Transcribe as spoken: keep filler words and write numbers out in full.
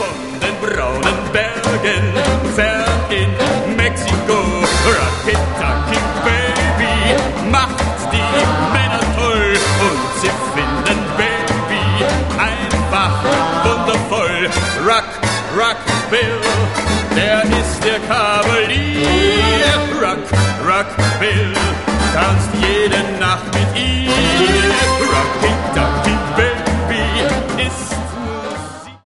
von den braunen Bergen, fern in Mexiko. Rocky-Tocky Baby macht die Männer toll und sie finden Baby einfach wundervoll. Rock, Rock Bill, der ist der Kavalier. Rock, Rock Bill, tanzt jede Nacht mit ihr. Rocky-Tocky